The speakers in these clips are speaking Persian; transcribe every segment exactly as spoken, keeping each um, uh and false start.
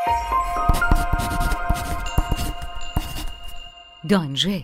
دانژه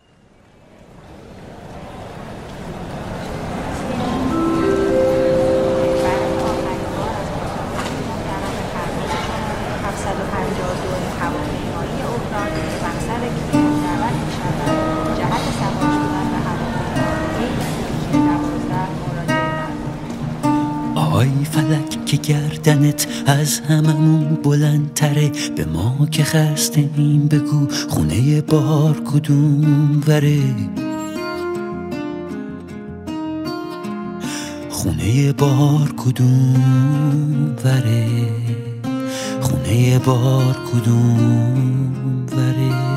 آی فلک که گردنت از هممون بلندتره، به ما که خسته این بگو خونه بار کدوم وره، خونه بار کدوم وره، خونه بار کدوم وره.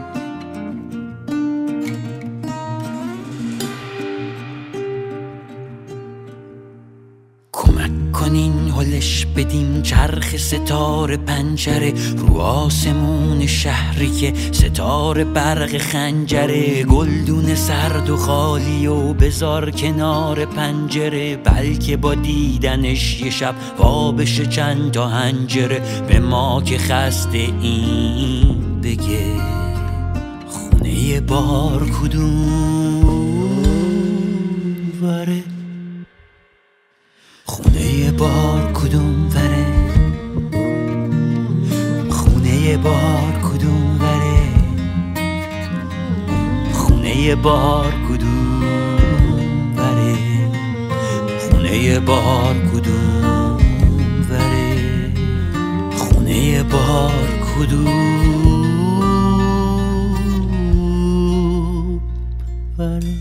کمک کنین هلش بدیم چرخ ستاره پنجره، رو آسمون شهری که ستاره برق خنجره، گلدون سرد و خالی و بذار کنار پنجره، بلکه با دیدنش یه شب وا بشه چند تا هنجره، به ما که خسته این بگه خونه بار کدوم وره، خونه بار کدوم وره، خونه بار کدوم وره، خونه بار کدوم وره، خونه بار کدوم وره، خونه بار کدوم وره.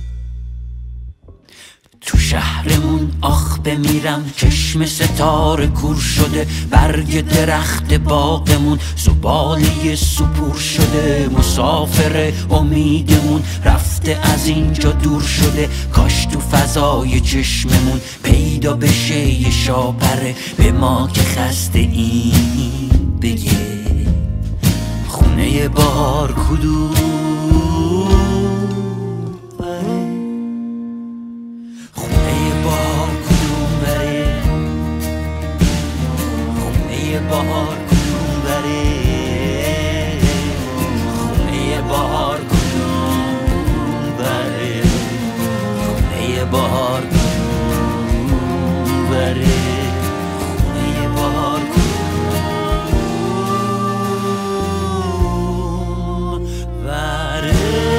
تو شهرمون آخ بمیرم چشم ستاره کور شده، برگ درخت باغمون زباله سپور شده، مسافر امیدمون رفته از اینجا دور شده، کاش تو فضای چشممون پیدا بشه یه شاپره، به ما که خسته این بگه خونه بار کدوم بهار کدوم بره، خونه بهار کدوم بره، خونه بهار کدوم بره، خونه بهار کدوم بره.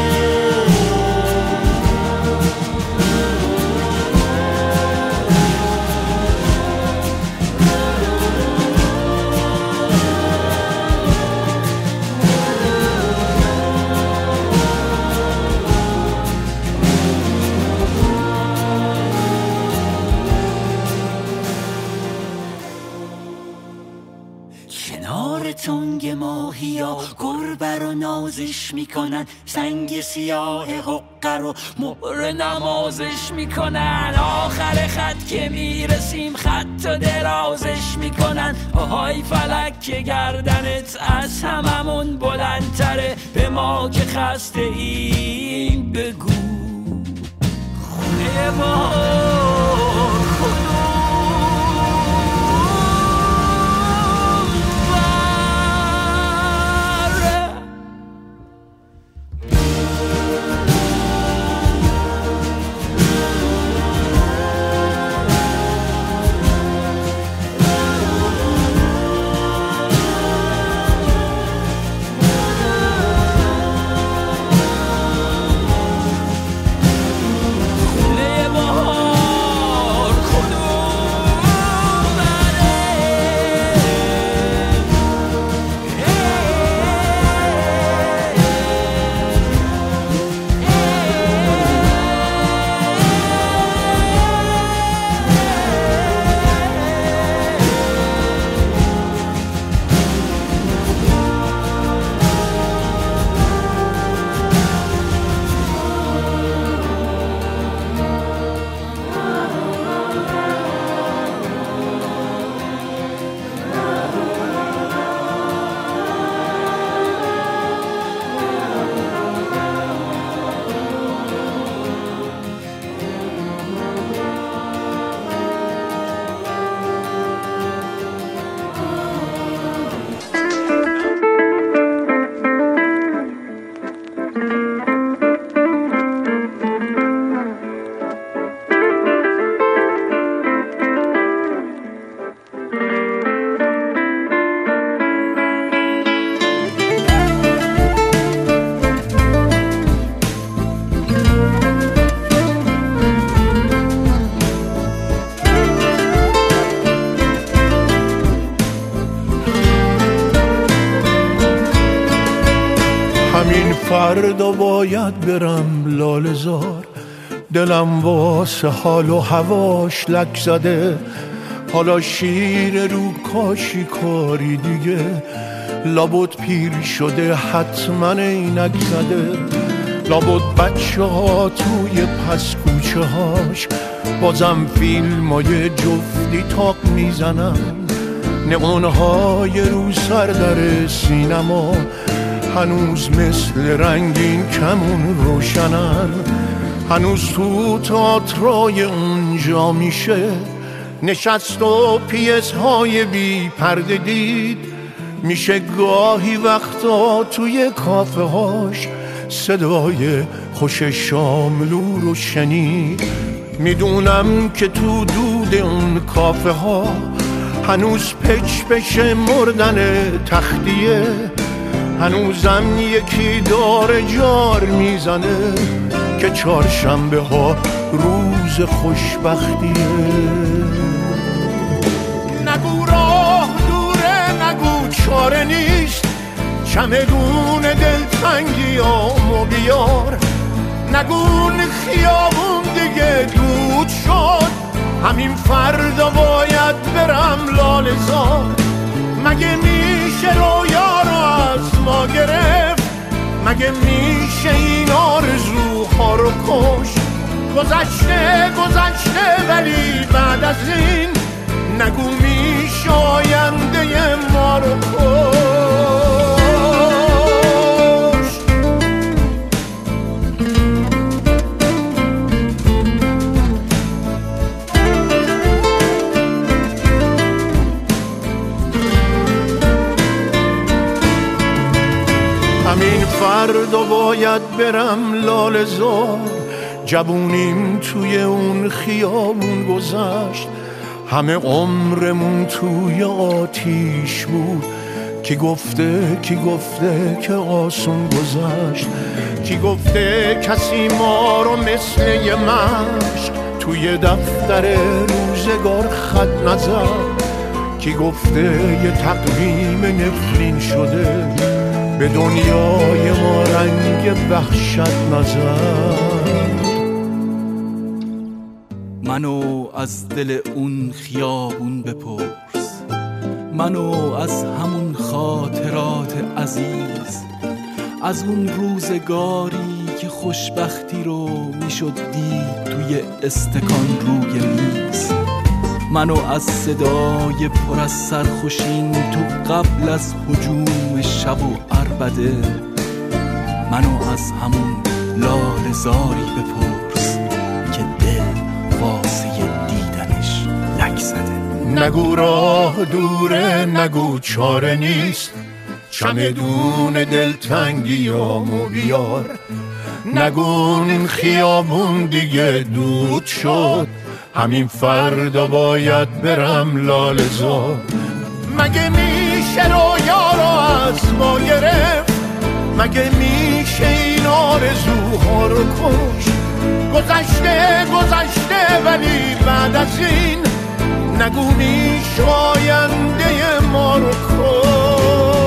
کنار تنگ ماهیا گربه رو نازش میکنن، سنگ سیاه حقه رو مهر نمازش میکنن، آخر خط که میرسیم خط و درازش میکنن، آهای فلک که گردنت از هممون بلندتره، به ما که خسته این بگو خونه ما خونه بهار کدوم فردا باید برم لاله‌زار، دلم واسه حال و هواش لک زده. حالا شیر رو کاشی کاری دیگه، لابد پیر شده حتما اینک زده. لابد بچه ها توی پس کوچه هاش بازم فیلم های جفتی تاق میزنن. نقونهای رو سر در سینما هنوز مثل رنگین کمون روشنن. هنوز تو تئاترای اونجا میشه نشست و پیس های بی پرده دید. میشه گاهی وقتا توی کافه هاش صدای خوش شاملو رو شنید. میدونم که تو دود اون کافه ها هنوز پچ پچ مردن تختیه. هنوزم یکی داره جار میزنه که چهارشنبه ها روز خوشبختیه. نگو راه دوره، نگو چاره نیست، چمدون دلتنگی آمو بیار. نگون خیابون دیگه دود شد، همین فردا باید برم لاله‌زار. مگه میشه رویا رو از ما گرفت؟ مگه میشه این آرزوها رو کشت؟ گذشته گذشته ولی بعد از این نگو میشه آینده ما رو کشت. همین فردا باید برم لاله‌زار. جوونیم توی اون خیابون گذشت، همه عمرمون توی آتیش بود. کی گفته کی گفته که آسون گذشت؟ کی گفته کسی ما رو مثل یه مشت توی دفتر روزگار خط نزد؟ کی گفته یه تقویم نفرین شده به دنیای ما رنگ وحشت نزد؟ منو از دل اون خیابون بپرس، منو از همون خاطرات عزیز، از اون روزگاری که خوشبختی رو میشد دید توی استکان روی میز. منو از صدای پر از سرخوشین تو قبل از هجوم شب و عربده، منو از همون لاله‌زاری بپرس که دل واسه دیدنش لک زده. نگو راه دوره، نگو چاره نیست، چمدون دلتنگیامو بیار. نگو خیابون دیگه دود شد، همین فردا باید برم لاله‌زار. مگه میشه رویا رو از ما گرفت؟ مگه میشه این آرزوها رو کشت؟ گذشته گذشته ولی بعد از این نگو میشه آینده ما رو کشت.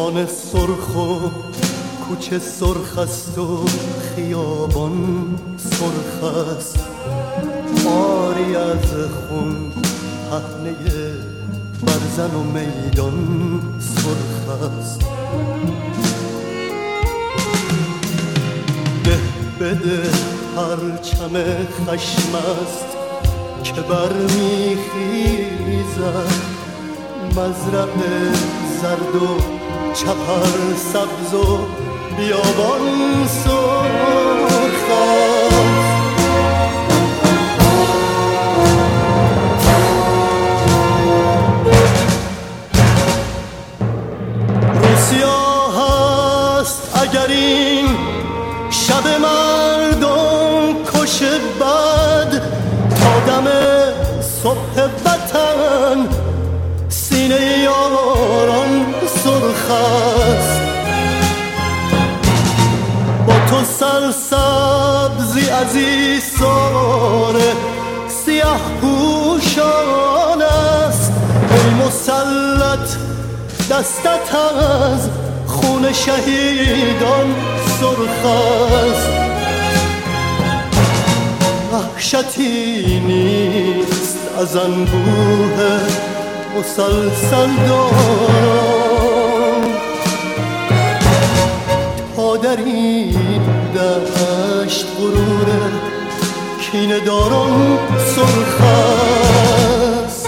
خانه سرخ و کوچه سرخ است و خیابان سرخ است، آری از خون پهنه برزن و میدان سرخ است. ده بده پرچم خشم است که برمیخیزد، مزرع زرد و چپر سبز و بیابان سرخ است. روسیا هست اگر این شب مردم کش بد، تا دم صبح وطن سینه یاران سرخ است. با تو سرسبزی از ایثار سیاه پوشان است، ای مسلط دستت از خون شهیدان سرخ است. وحشتی نیست از انبوه مسلسل دارم، تا در این دشت غرور کینه داران سرخ است.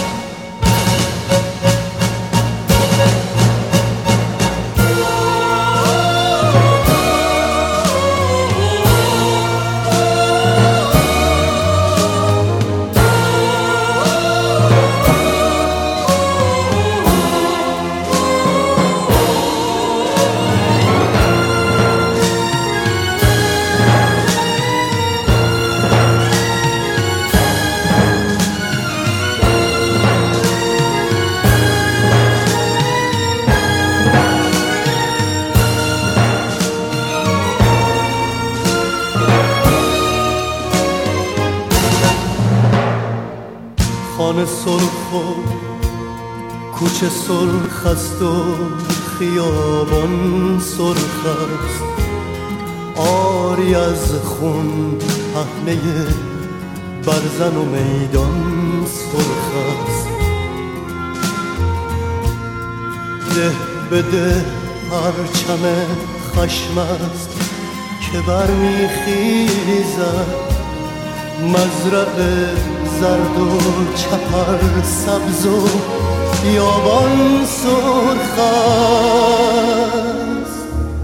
خانه سرخ و کوچه سرخ است و خیابان سرخ است، آری از خون پهنه برزن و میدان سرخ است. ده بده پرچم خشم است که برمیخیزد، مزرع زرد و چپر سبز و بیابان سرخ است.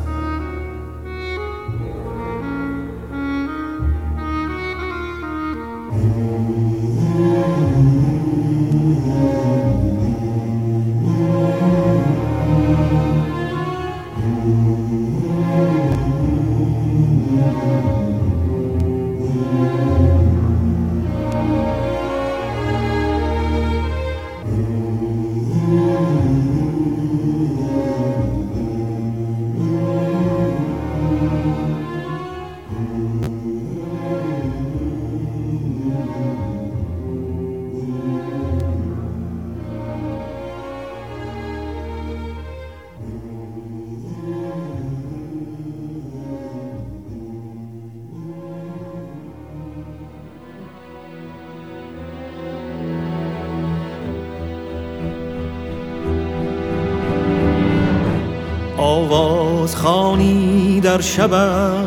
آواز خوانی در شبم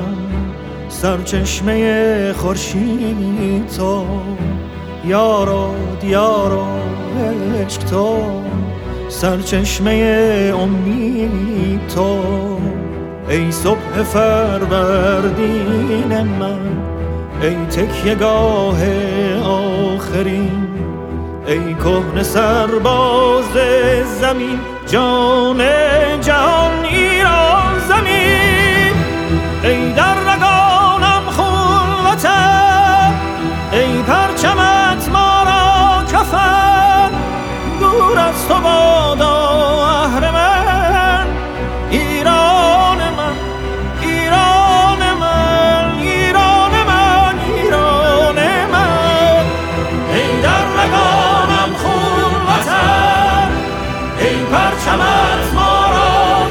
سرچشمه خورشید تو، یارا دیارا عشق تو، سرچشمه امید تو. ای صبح فروردین من، ای تکیه‌گاه آخرین، ای کهنه سرباز زمین، جان جهان ایران زمین. ای در رگانم خون وطن، ای پرچمت ما را کفن، دور از تو بادا اهرمن، ایران من ایران من ایران من ایران من. ای در رگانم خون وطن، ای پرچمت ما را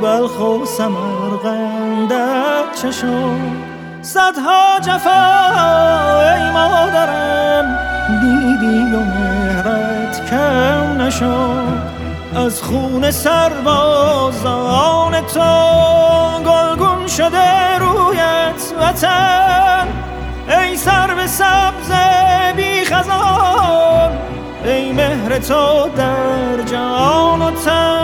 بلخ و سمرقندت چه شد؟ صدها جفا ای مادرم دیدی و مهرت کم نشد. از خون سربازان تو گلگون شده رویت وطن، ای سرو سبز بی خزان، ای مهر تو در جان و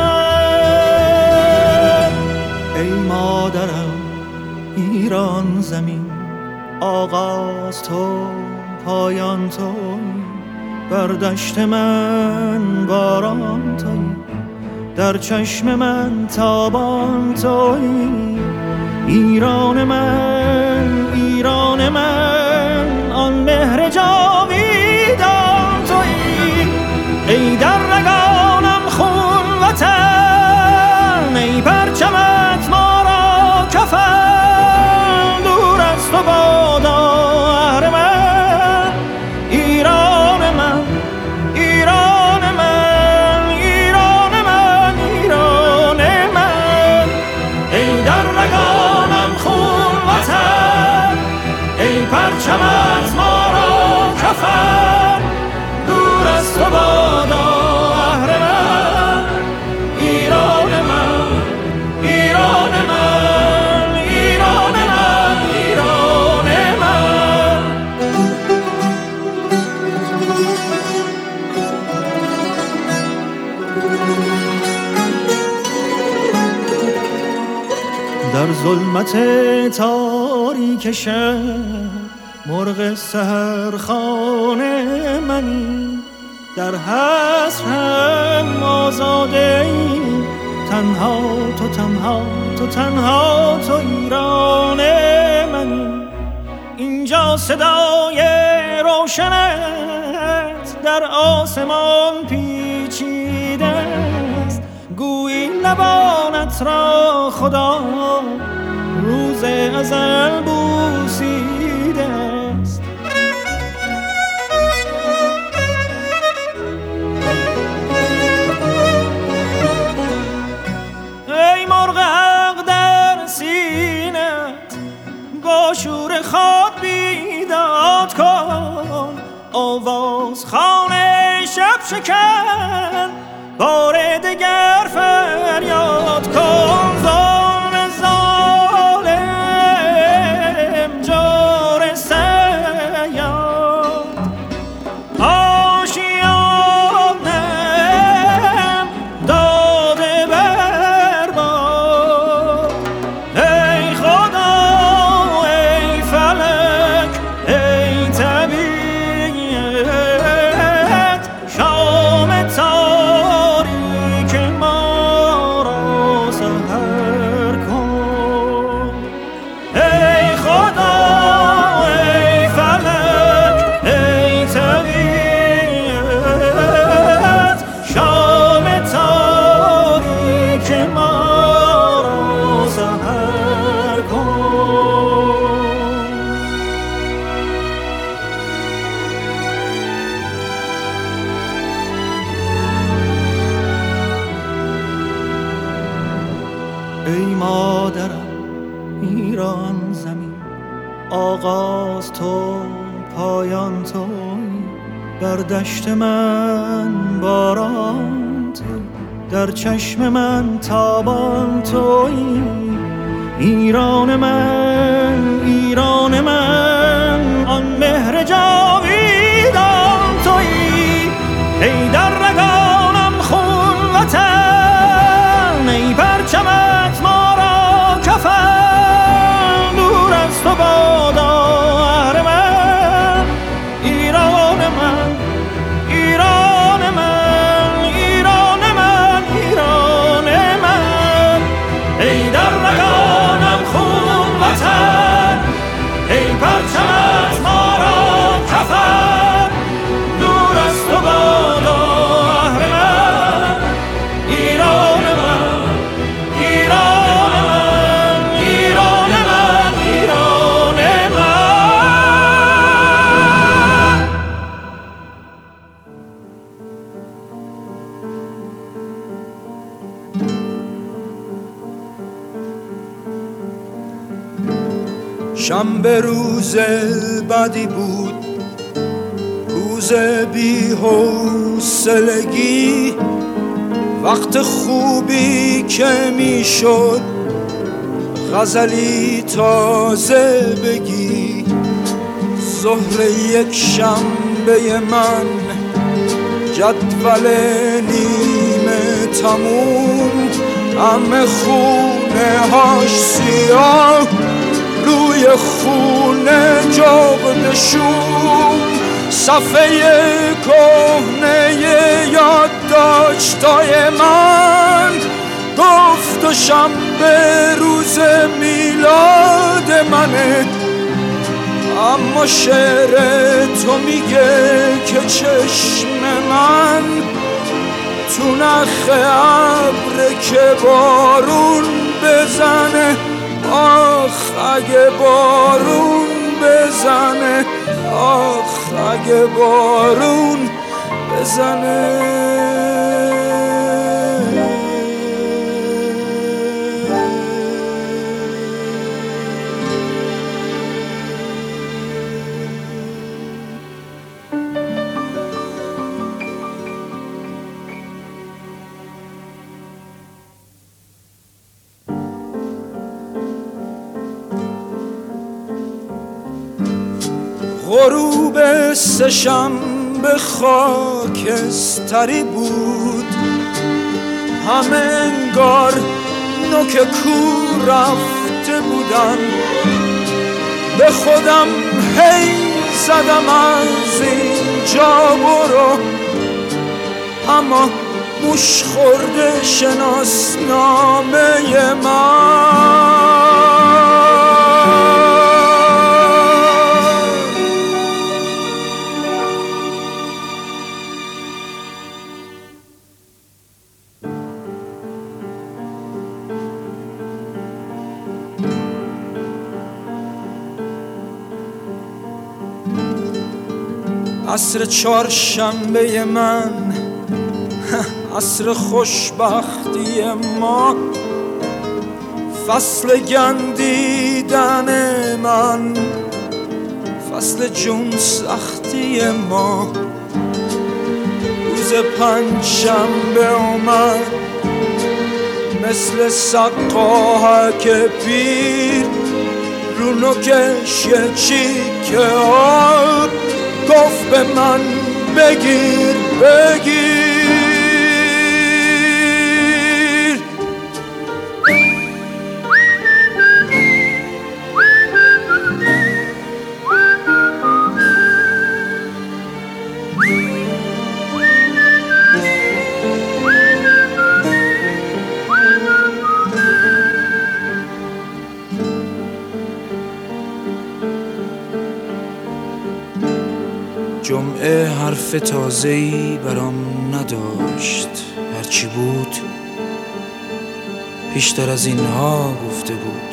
تن. ای مادرم ایران زمین، آغاز تو پایان تو، بر دشت من باران تویی، در چشم من تابان تویی. ایران من ایران من، آن مهر جاویدان تویی. ای در رگانم خون وطن، ای پرچمت ما را کفن، دور از تو بادا اهرمن. ایران من ایران من ایران من ایران من، ای در رگانم خون وطن، ای پرچمت ما را کفن، دور از تو بادا اهرمن. ایران من ایران من ایران من ایران من. در ظلمت تاریک شب مرغ سحرخانه منی، در حسرم آزاده ای، تنها تو تنها تو تنها تو ایران منی. اینجا صدای روشنت در آسمان پیچیده است، گویی لبانت را خدا روز ازل بوسیده است. ای مرغ حق در سینت با شور خود بیداد کن، آواز خانه شب شکن، بار دگر فریاد کن. ظالم ظالم جور سیاد، آشیانم داده برباد. ای خدا ای فلک ای طبیعت، شام تاریک ما را سحر کن. ای خدا ای فلک ای طبیعت، شام تاریک ما را سحر کن. ای مادرم ایران زمین، آغاز تو پایان تو، بر دشت من باران تو، در چشم من تابان تویی. ایران من ایران من، آن مهر جاویدان تویی. ای در رگانم خون وطن، ای پرچمت ما را کفن، دور از تو بادا اهرمن. ایران من ایران من ایران من ایران من، ای در رگانم خون وطن، ای پرچمت ما را کفن، دور از تو بادا اهرمن. ایران من ایران شنبه روز بدی بود، روز بی حوصلگی، وقت خوبی که میشد غزلی تازه بگی. ظهر یک شنبه من، جدول نیمه تموم، همه خونه هاش سیاه، روی خونه جغد شوم، صفحه کهنه یادداشتای من گفت و شنبه روز میلاد منه. اما شعر تو میگه که چشم من تو نخ ابر که بارون بزنه. آخ اگه بارون بزنه، آخ اگه بارون بزنه. غروب سه‌شنبه خاکستری بود، همه انگار نوک کو رفته بودن. به خودم هی زدم از اینجا برو، اما موش خورده شناسنامه من. عصر چهارشنبه من، عصر خوشبختی ما، فصل گندیدن من، فصل جون سختی ما. روز پنجشنبه اومد مثل سقاهک پیر، رو نوکش یه چیکه آب گفت به من بگیر بگیر. جمعه حرف تازه‌ای برام نداشت، هرچی بود بیشتر از اینها گفته بود.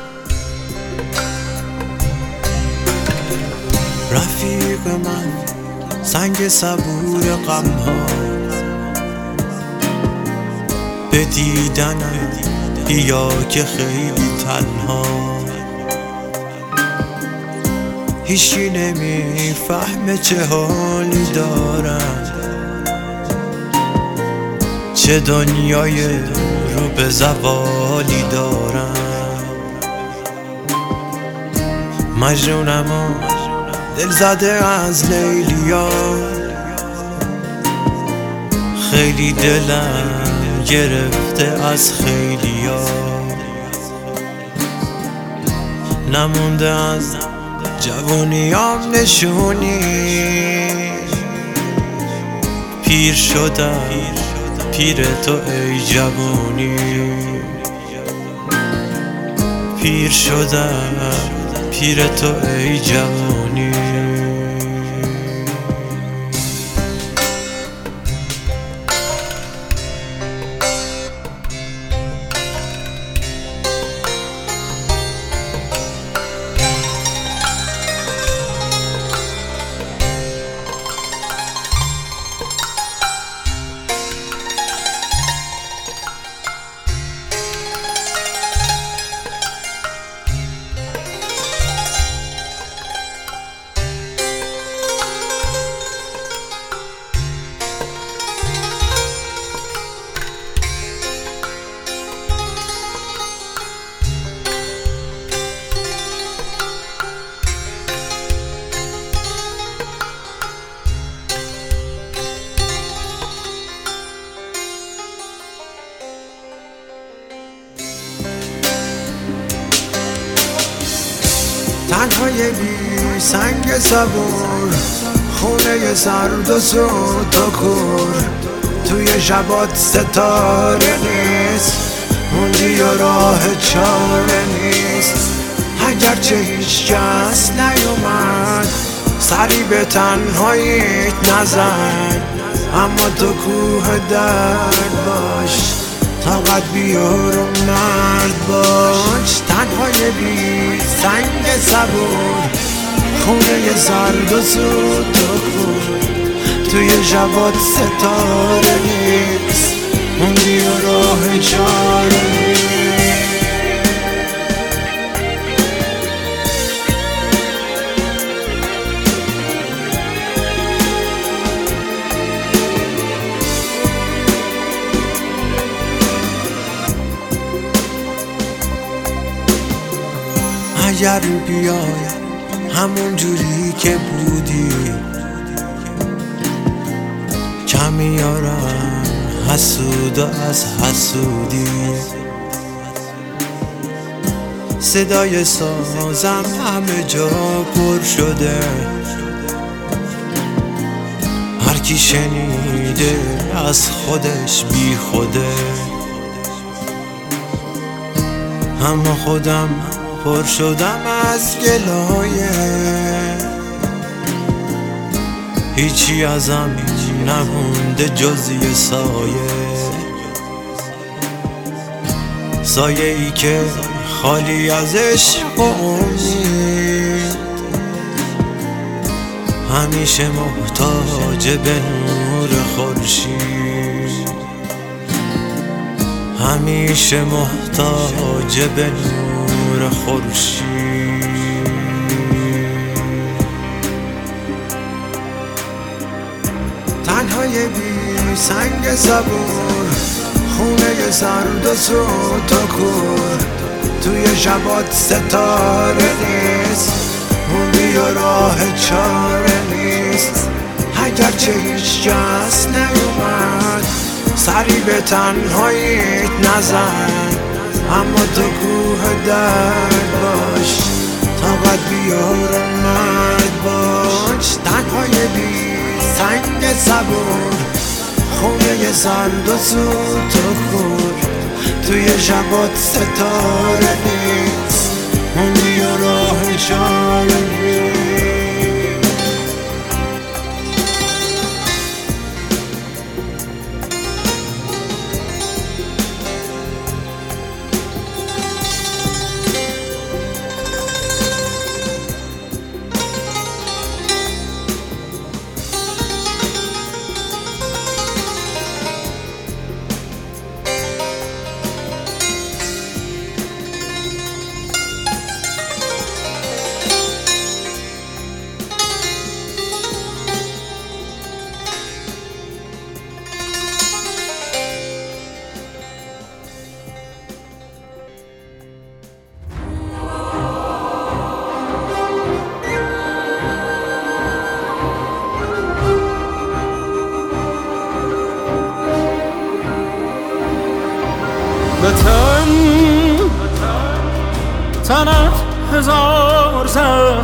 رفیق من سنگ صبور غم ها به دیدنم بیا که خیلی تنها هیچی نمیفهمه چه حالی دارم چه دنیای رو به زوالی دارم مجنونم و دل زده از لیلیا خیلی دلم گرفته از خیلیا نمونده از جوونیام نشونی پیر شدم پیر تو ای جوونی پیر شدم پیر تو ای جوونی تنهای بی سنگ صبور خونه سرد و سود و کور توی شبات ستاره نیست موندی و راه چاره نیست اگرچه هیچ کس نیومد سری به تنهاییت نزن اما تو کوه درد باش طاقت بیار و مرد باش تنهای بی سنگ صبور خونه سرد و سود و کور توی شبات ستاره نیست موندی و راه چاره نیست اگر بیای همون جوری که بودی کمی یارم حسود از حسودی صدای سازم همه جا پر شده هر کی شنیده از خودش بی خوده اما خودم پر شدم از گلایه هیچی ازم نمونده جز یه سایه سایه ای که خالی از عشق و امید همیشه محتاج به نور خورشید همیشه محتاج به نور خورشید تنهای بی سنگ صبور خونه سرد و سود و کور توی شبات ستاره نیست موندی و راه چاره نیست اگرچه هیچ کس نیومد سری به تنهاییت نزن اما تو کوه درد باش طاقت بیار و مرد باش تنهای بی سنگ صبور خونه سرد و سود و کور توی شبات ستاره نیست موندی و راه چاره نیست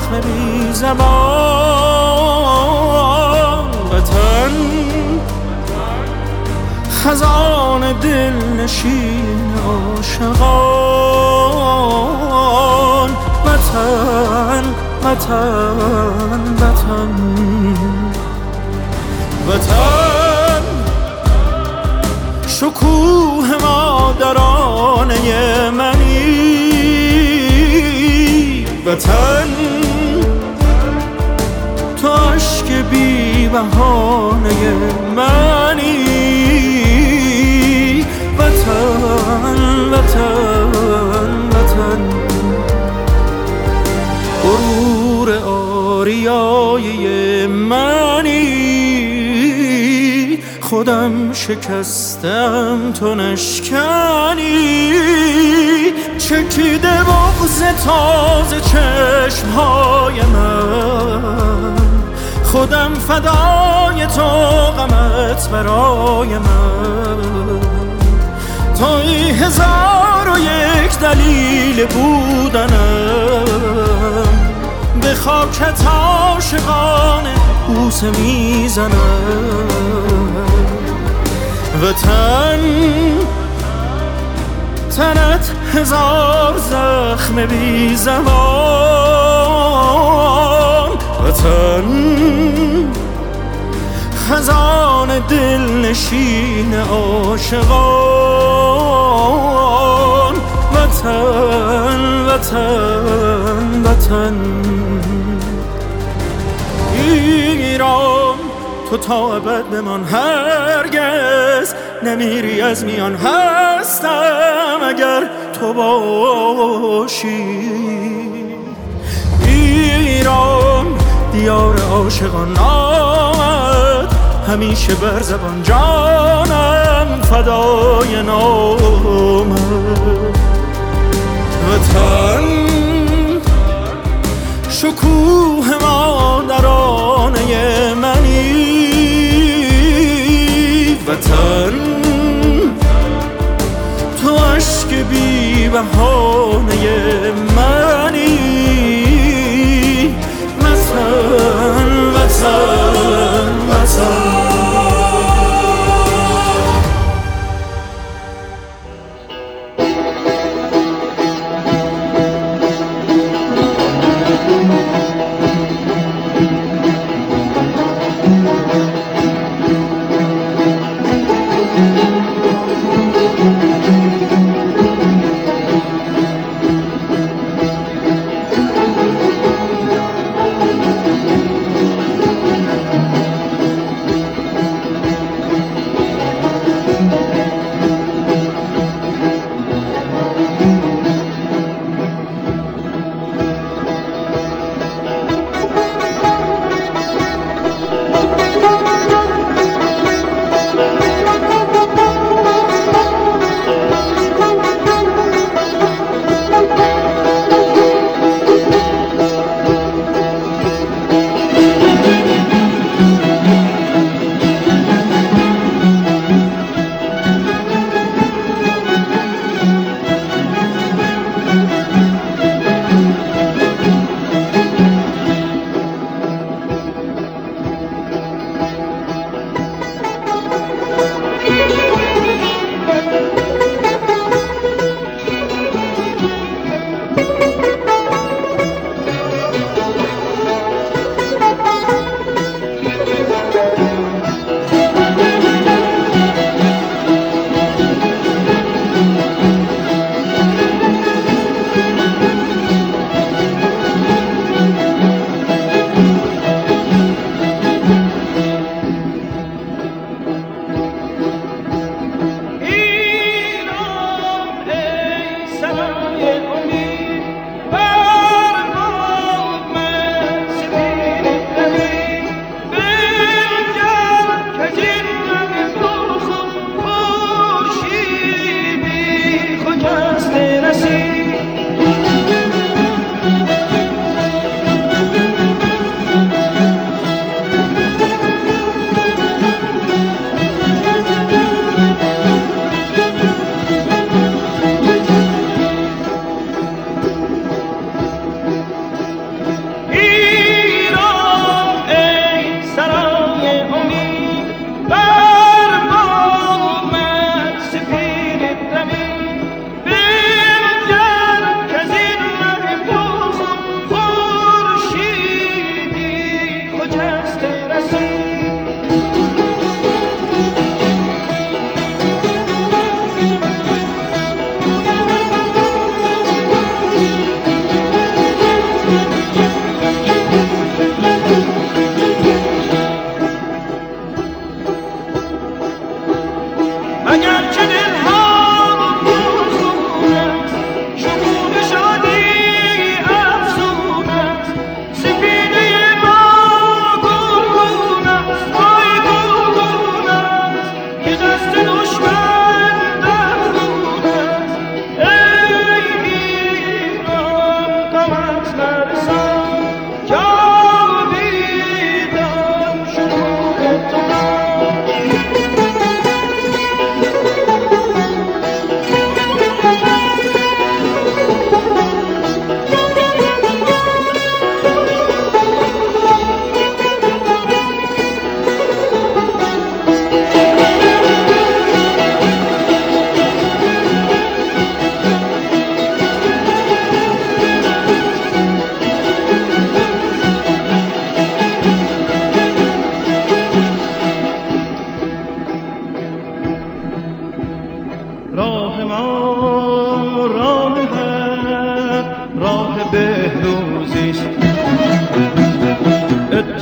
زخم بی زبان. وطن خزان دل نشین عاشقان. وطن وطن وطن وطن شکوه مادرانه منی. وطن تو عشق بی بهانه منی. وطن وطن وطن غرور آریایی منی. خودم شکستم تو نشکنی. چکیده بغض تازه چشمهای من. خودم فدای تو غمت برای من. توی هزار و یک دلیل بودنم. به خاکت عاشقانه بوسه میزنم. وطن تنت هزار زخم بی زبان. وطن خزان دل نشین عاشقان. وطن وطن وطن ایران تو تا ابد بمان، هرگز نمیری از میان. هستم اگر تو باشی. ایران دیار عاشقان آمد همیشه بر زبان. جانم فدای نامت. وطن شکوه مادرانه منی. وطن تو عشق بی بهانه منی. وطن وطن وطن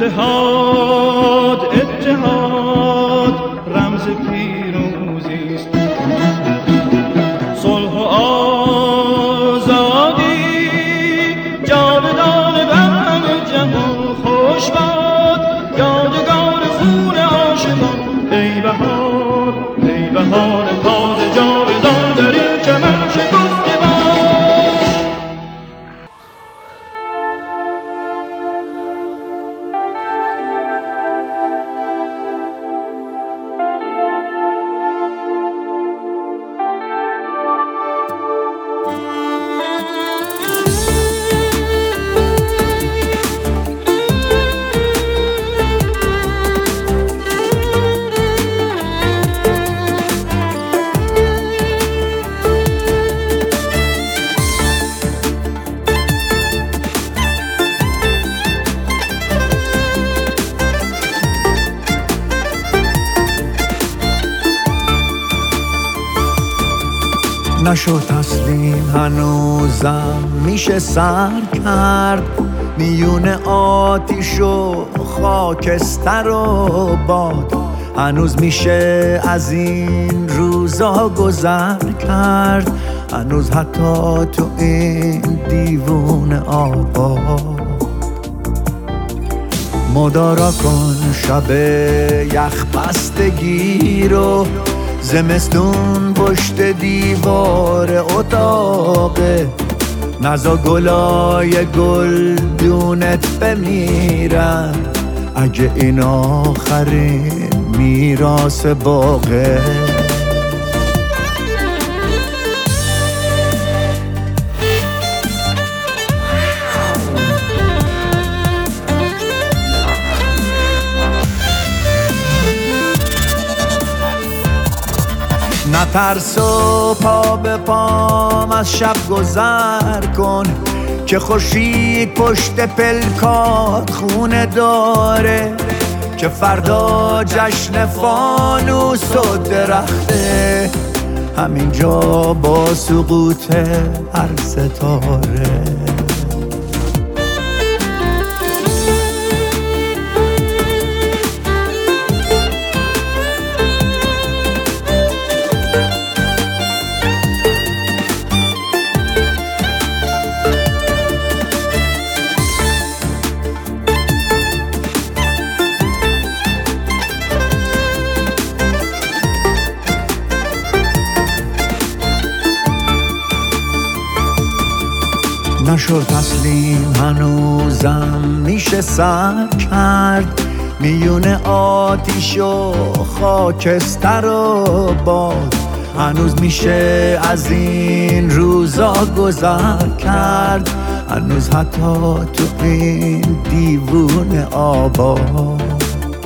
اتحاد اتحاد رمز پیروزی است. صلح و آزادی جاودان بر همه جهان خوش باد، یادگار خون عاشقان. ای بهار ای بهار تازه جاودان در این چمن شکفته باش. نشد تسلیم هنوزم میشه سر کرد میون آتیش و خاکستر و باد. هنوز میشه از این روزا گذر کرد، هنوز حتی تو این دیوون آباد. مدارا کن شب یخ بستگی رو، زمستون پشت دیوار اتاقه. نزا گلای گلدونت بمیرن اگه این آخرین میراث باغه. نترس و پا به پام از شب گذر کن که خورشید پشت پلکات خونه داره، که فردا جشن فانوس و درخته همینجا با سقوط هر ستاره. نشد تسلیم هنوزم میشه سر کرد میون آتیش و خاکستر و باد. هنوز میشه از این روزا گذر کرد، هنوز حتی تو این دیوون آباد.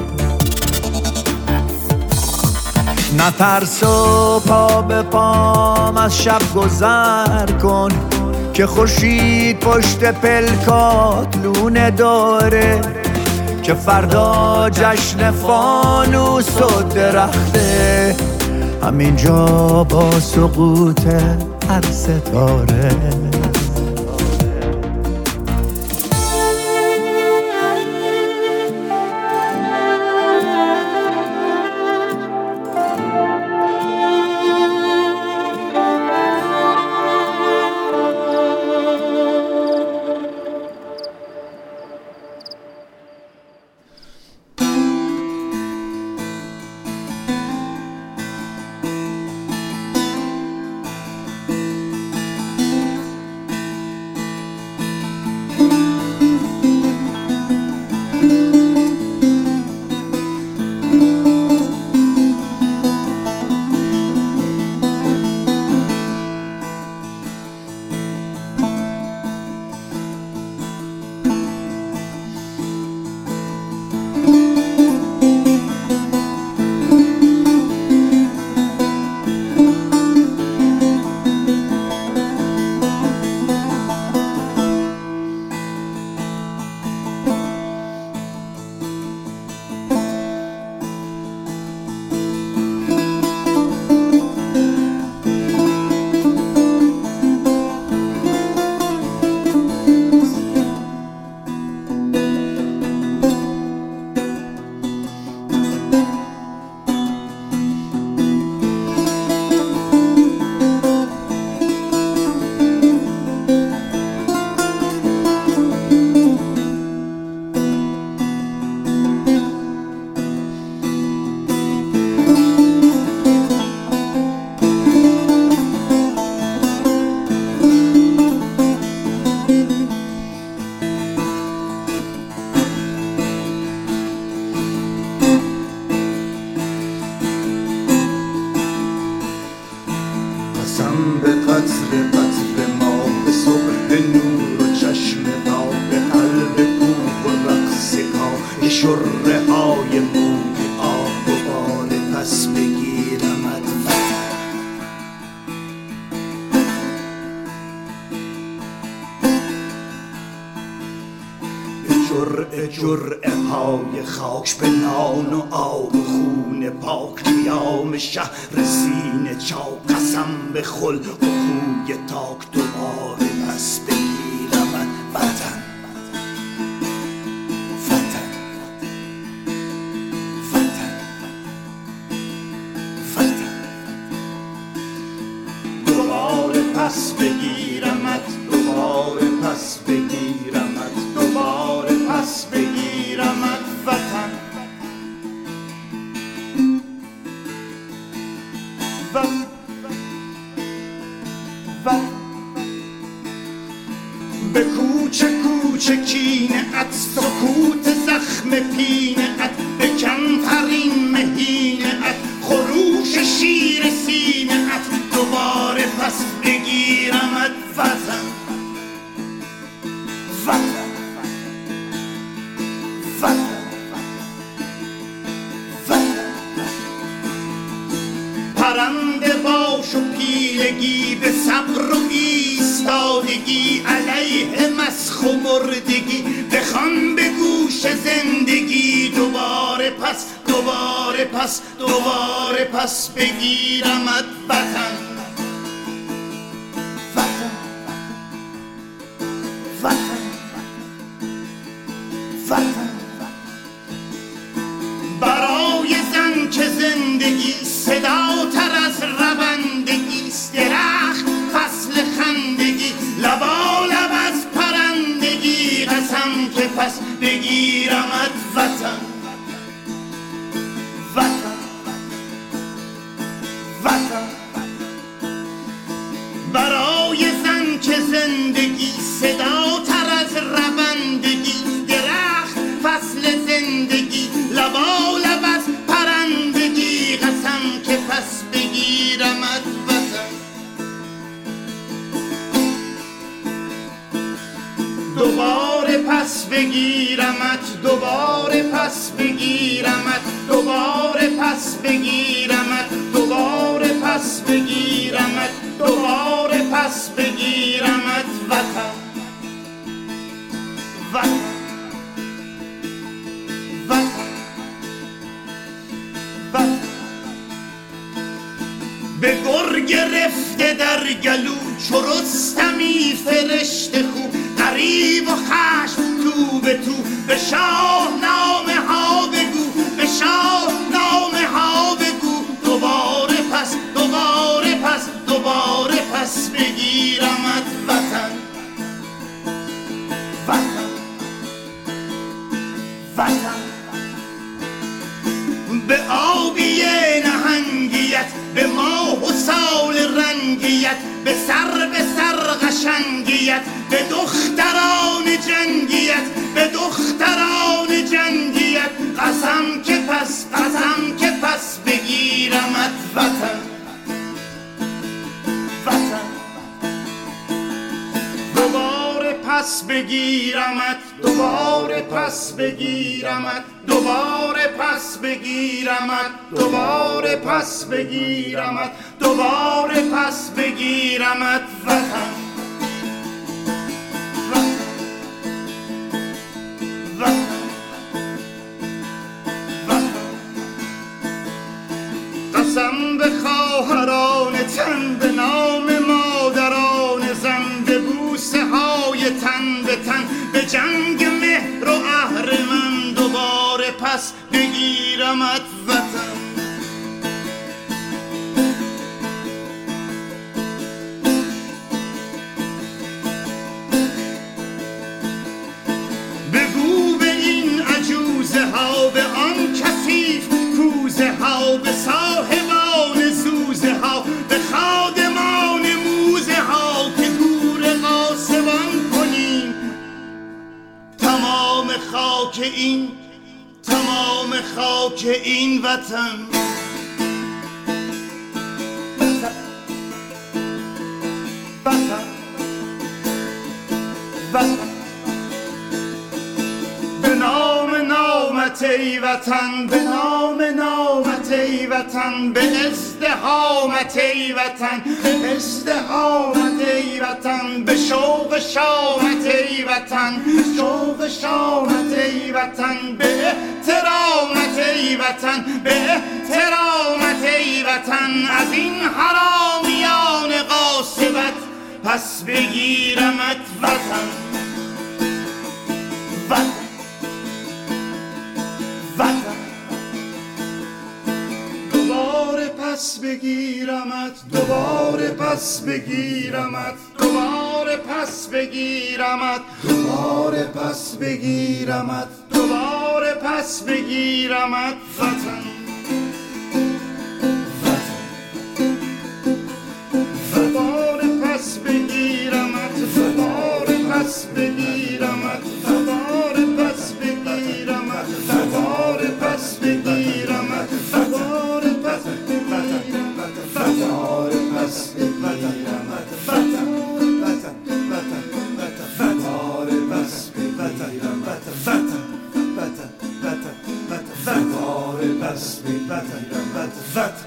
نترس و پا به پام از شب گذر کن که خورشید پشت پلکات لونه داره، که فردا جشن فانوس و درخته همینجا با سقوط هر ستاره. شره های موی آب و بار پس بگیرمت وطن. به جرعه جرعه های خاک، به نان و آب و خون پاک، قیام شهر سینه چاک، قسم به خلق و خوی تاک، دوباره پس بگیرمت وطن. پس بگیرمت دوباره پس بگیرمت دوباره پس بگیرمت وطن. وطن وطن به کوچه کوچه کینه ات، سکوت زخم پینه ات، به کمترین مهینه ات، خروش شیر سینه ات، دوباره پس بگیرمت وطن. وطن وطن وطن پرنده باش و پیلگی، به صبر و ایستادگی، علیه مسخ و مردگی، بخوان به گوش زندگی، دوباره پس دوباره پس دوباره پس بگیرمت وطن. وطن وطن وطن برای زن که زندگی صداتر از روندگی است، درخت فصل خندگی، لبالب از پرندگی، قسم که پس بگیرمت وطن. وطن وطن برای زن که زندگی صداتر از روندگی، درخت فصل زندگی، لبالب از پرندگی، قسم که پس بگیرمت وطن. دوباره پس بگیرمت دوباره پس بگیرمت دوباره پس بگیرمت دوباره پس بگیرمت دوباره پس بگیرمت وطن. وطن وطن وطن به گرگ رفته در گلو، چو رستمی فرشته خو، قریب و خشم تو به تو، به شاه نامه ها بگو، به شاه نامه ها بگو، دوباره پس دوباره پس دوباره پس بگیرمت وطن. وطن وطن به آبیه نهنگیت، به ماه و سال رنگیت، به سر به سر قشنگیت، به دختران جنگیت، به دختران جنگیت، قسم که پس قسم که پس بگیرمت وطن. وطن دوباره پس بگیرمت دوباره پس بگیرمت دوباره پس بگیرمت دوباره پس بگیرمت دوباره پس بگیرمت وطن. قسم به خواهران تن، به نام مادران زن، به بوسه های تن به تن، به جنگ مهر و اهرمن، دوباره پس بگیرمت وطن. بگو به این عجوزه ها، به آن کثیف کوزه ها، به صاحبان زوزه ها، به خادمان موزه ها، که گور قاسبان کنیم تمام خاک این تمام خاک این وطن. وطن وطن به نام نامت نامت ای وطن، به نام نامت ای وطن، به ازدحامت ای وطن، به ازدحامت ای وطن، به شوق شامت ای وطن، شوق شامت ای وطن، به احترامت ای وطن، به احترامت ای وطن. از این حرامیان غاصبت پس بگیرمت وطن، وطن، وطن. دوباره پس بگیرمت، دوباره پس بگیرمت، دوباره پس بگیرمت، دوباره پس بگیرمت، دوباره پس بگیرمت وطن، دوباره پس بگیرمت، دوباره پس بگیرمت، دوباره پس بگیرمت، دوباره پس بگیرمت، دوباره پس بگیرمت، دوباره پس بگیرمت، وطن، وطن، وطن، وطن، دوباره پس بگیرمت، وطن، وطن، وطن، وطن، دوباره پس بگیرمت، وطن.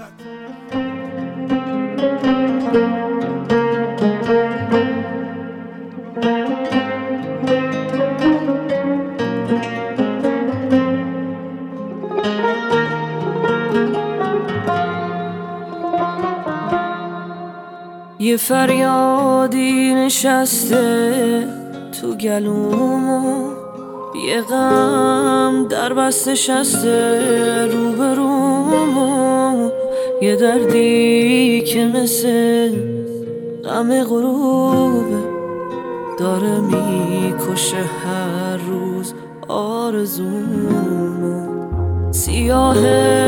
یه فریادی نشسته تو گلومو، یه غم در بسته شسته روبرومو، یه دردی که مثل غم غروبه داره میکشه هر روز آرزومو. سیاه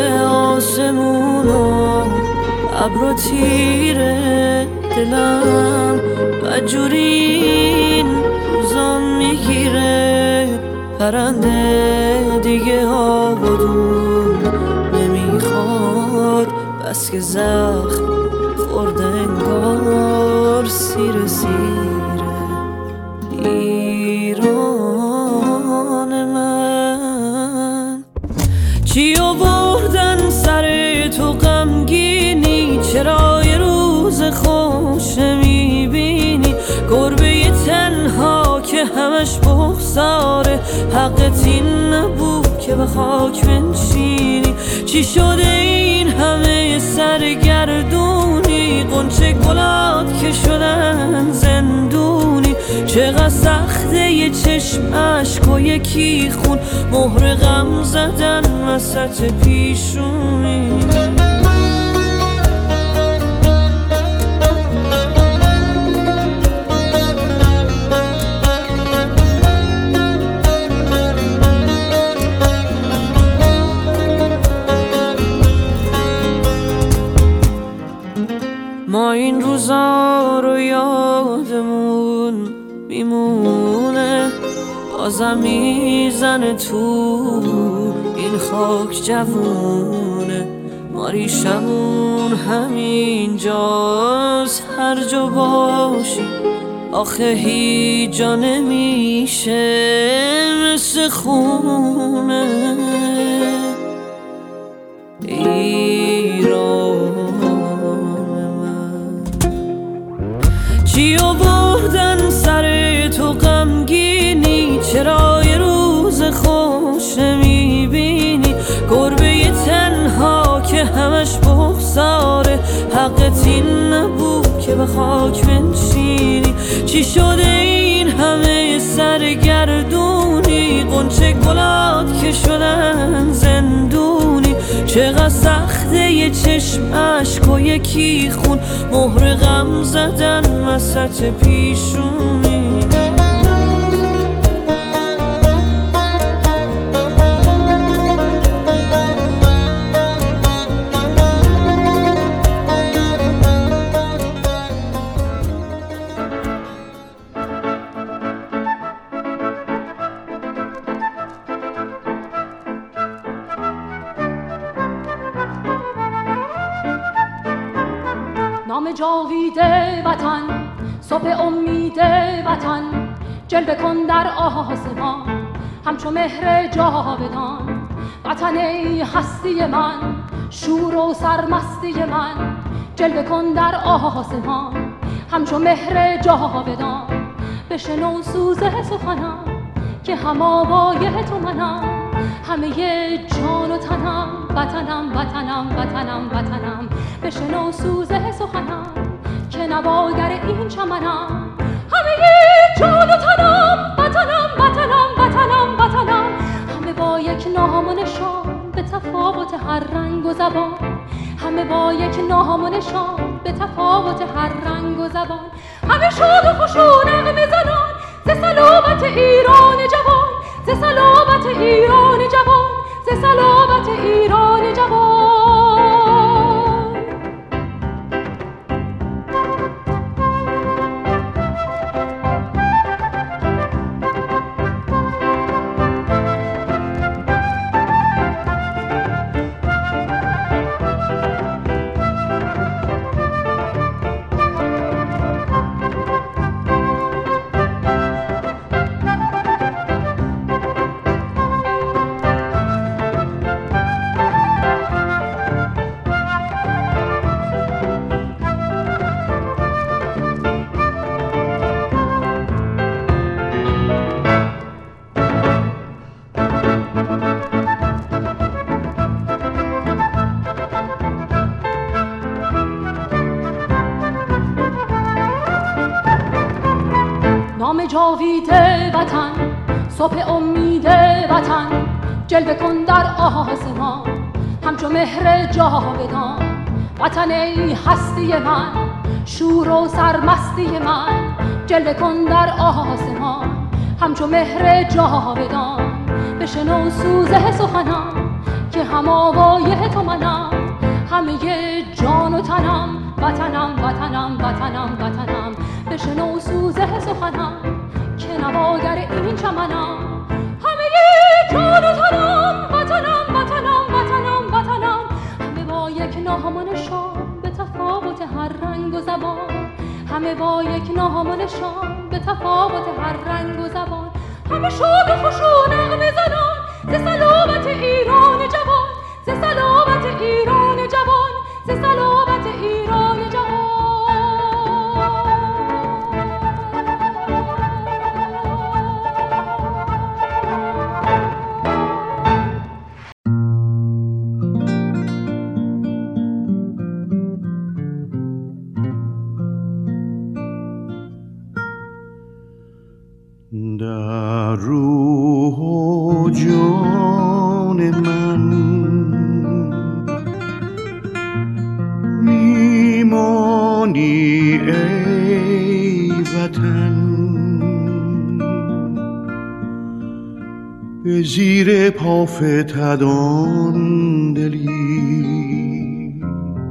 آسمونو ابر و تیره دلم بدجورین روزا میگیره، پرنده دیگه آبادون نمیخواد، بس که زخم خورده انگار سیر سیره. ایران من چی آوردن سر تو غمگینی، چرا یه روز خوش نمیبینی؟ گربه تنها که همش بغضاره، حقت این نبود که به خاک بنشینی. چی شده این همه سرگردونی؟ غنچه گلات که شدن زندونی. چقدر سخته یه چشم اشک و یکی خون، مهر غم زدن وسط پیشونی. ما این روزا رو یادمون میمونه، بازم میزنه تو این خاک جوونه. ما ریشمون همین جاست، هر جا باشی آخه هیچ جا نمیشه مثل خونه. ایران چی آوردن سر تو غمگینی؟ چرا یه روز خوش نمیبینی؟ گربه تنها که همش بغضاره، حقت این نبود که به خاک بنشینی. چی شده این همه سرگردونی؟ غنچه گلات که شدن زندونی. چقدر سخته یه چشم اشک و یکی خون، مهر غم زدن وسط پیشونی. نام جاویده وطن، صبح امید وطن، جلوه کن در آسمان. همچو مهر جاودان. وطن ای هستی من، شور و سرمستی من، جلوه کن در آسمان همچو مهر جاودان. بشنو سوز سخنم که هم آوای تو منم، همه جان و تنم وطنم وطنم وطنم وطنم. بشنو سوز سخنم که نواگر این چمنم، همه جان و تنم وطنم وطنم وطنم وطنم. همه با یک نام و نشان به تفاوت هر رنگ و زبان، همه با یک نام و نشان به تفاوت هر رنگ و زبان. همه شاد و خوش و نغمه زنان ز صلابت ایران جوان، ز صلابت ایران جوان، ز صلابت ایران جوان. نام جاوید وطن، صبح امید وطن، جلوه کن در آسمان همچو مهر جاودان. وطن ای هستی من، شور و سرمستی من، جلوه کن در آسمان همچو مهر جاودان. بشنو سوز سخنم که هم آوای تو منم، همه جان و تنم وطنم وطنم وطنم وطنم. بشنو سوز سخنم که نواگر این چمنم، همه جان و تنم وطنم وطنم وطنم وطنم. همه با یک نام و نشان به تفاوت هر رنگ و زبان، همه با یک نام و نشان به تفاوت هر رنگ و زبان. همه شاد و خوش و نغمه زنان ز صلابت ایران جوان، ز صلابت ایران جوان، ز صلابت ایران جوان. در روح و جان من میمانی ای وطن، به زیر پا فتدان دلی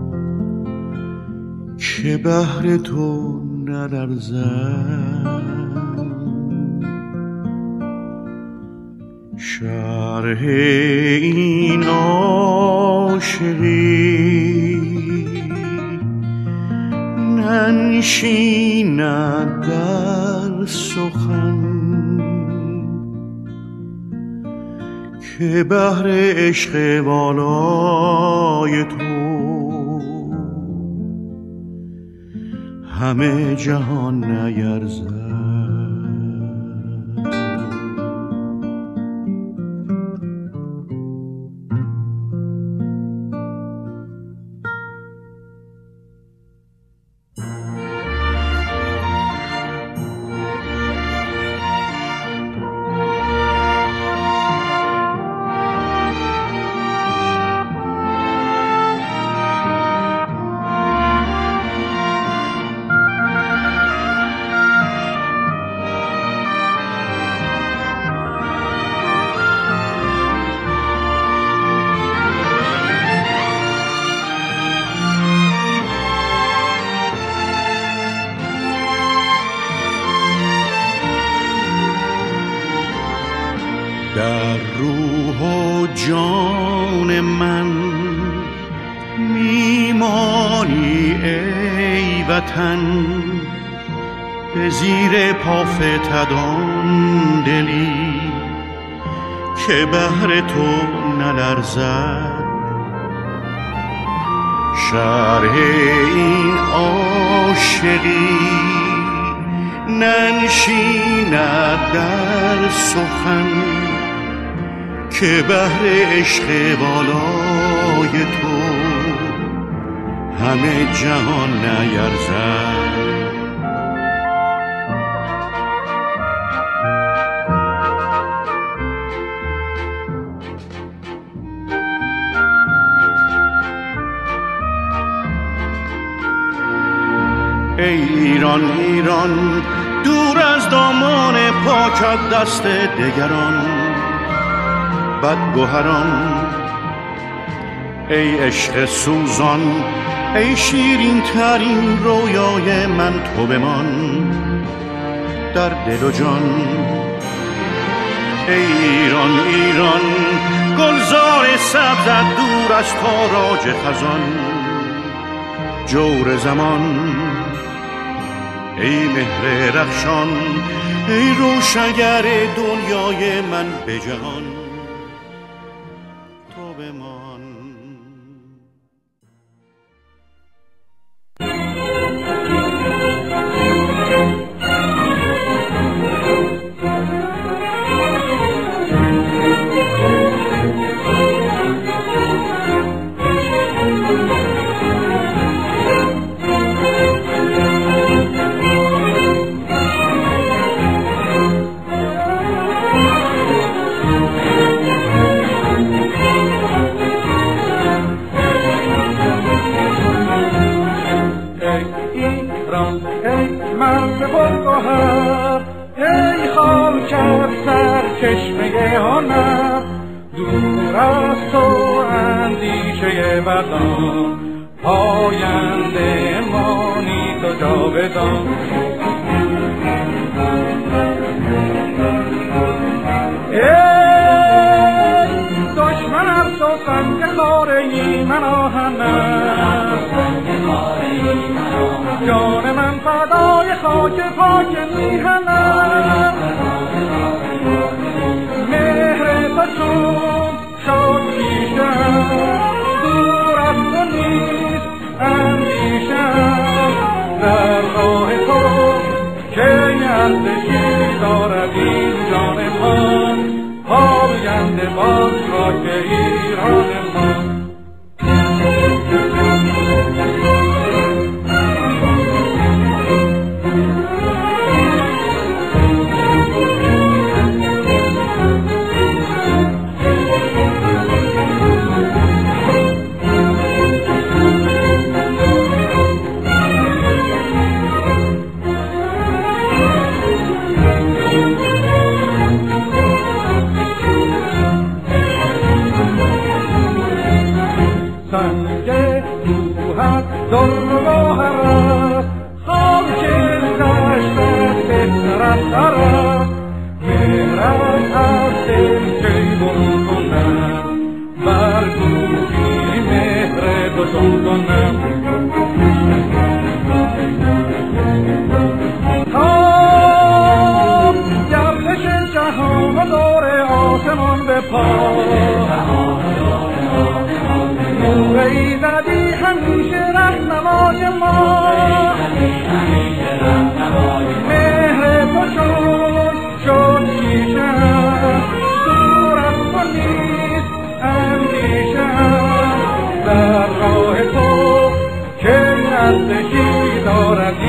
که بهر تو نلرزد. شرح این عاشقی ننشیند در سخن، که بهر عشق والای تو همه جهان نیرزد. در روح و جان من میمانی ای وطن، به زیر پا فتدان دلی که بهر تو نلرزد، شرح این عاشقی ننشیند در سخن، که بهر عشق والای تو همه جهان نیرزد. ای ایران ایران دور از دامان پاکت دست دگران بدگوهران، ای عشق سوزان ای شیرین ترین رویای من تو بمان در دل و جان. ای ایران ایران گلزار سبزت دور از تاراج خزان جور زمان، ای مهر رخشان ای روشنگر دنیای من به جهان تو بمان. چشمه هنر دور از تو اندیشه بدان، پاینده مانی تو جاودان. ای دشمن از تو سنگ خاره من آهن است، جان من فدای خاک پاک میهن است. مهر تو چون شد پیشم دور از تو نیست اندیشم، در راه تو که ارزشی دارد این جان من، پاینده باز را که ایران من. در راه تو که ارزشی دارد